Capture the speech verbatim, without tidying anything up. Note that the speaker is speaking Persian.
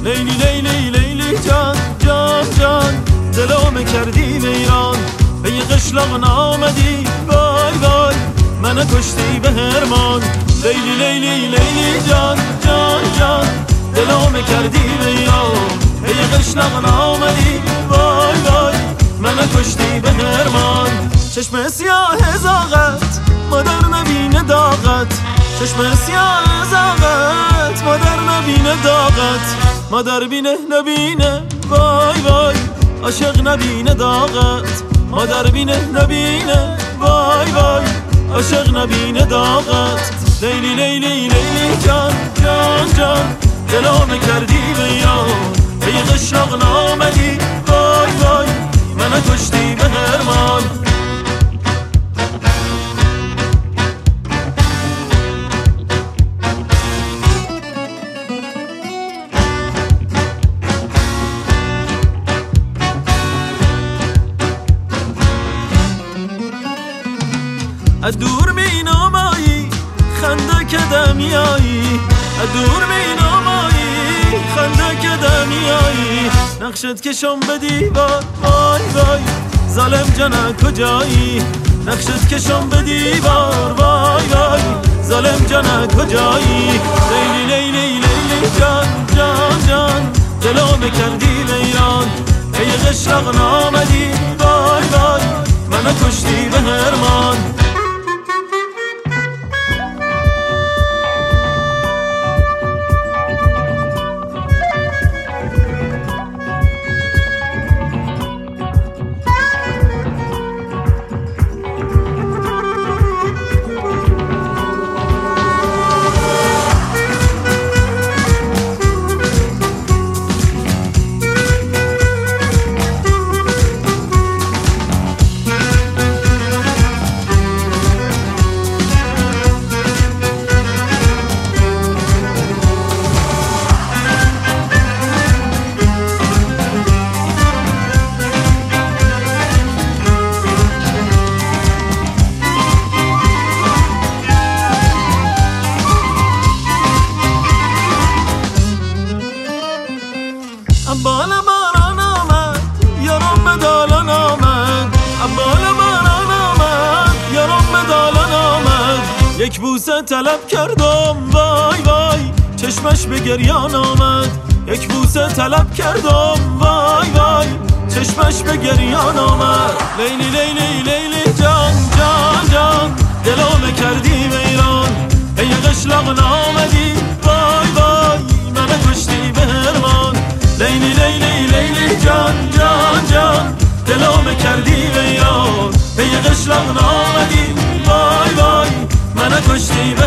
لیلی لیلی لیلی جان جان جان دلو کردی ویران به یه قشلاق نامدی وای وای منو کشتی به هرمان لیلی لیلی لیلی جان جان جان دلو کردی ویران به یه قشلاق نامدی وای وای منو کشتی به هرمان چشم سیاه زاغت مادر نبینه داغت چشم سیاه زاغت مادر نبینه داغت مادر بینه نبینه وای وای عاشق نبینه داغت مادر بینه نبینه وای وای عاشق نبینه داغت لیلی لیلی لیلی جان جان جان دلو کردی ویران به یه قشلاق نامدی وای وای منو کشتی به هرمان از دور می نامایی خنده کدمیایی از دور می نامایی خنده کدمیایی نقشت کشم به دیوار وای وای ظالم جانا کجایی نقشت کشم به دیوار وای وای ظالم جانا کجایی لیلی لیلی لیلی جان جان جان دلو کردی ویران ای قشلاق نامدی وای وای منو کشتی به هرمان بال باران آمد یارم به دالان آمد بال باران آمد یارم به دالان آمد یک بوسه طلب کردم وای وای چشمش به گریان آمد یک بوسه طلب کردم وای وای چشمش به گریان آمد لیلی لیلی لیلی جان جان جان دلو کردی ویران ای قشلاق نامدی وای وای منو کشتی به هرمان لیلی لیلی لیلی جان جان جان دلو کردی ویران ای قشلاق نامدی وای وای منو کشتی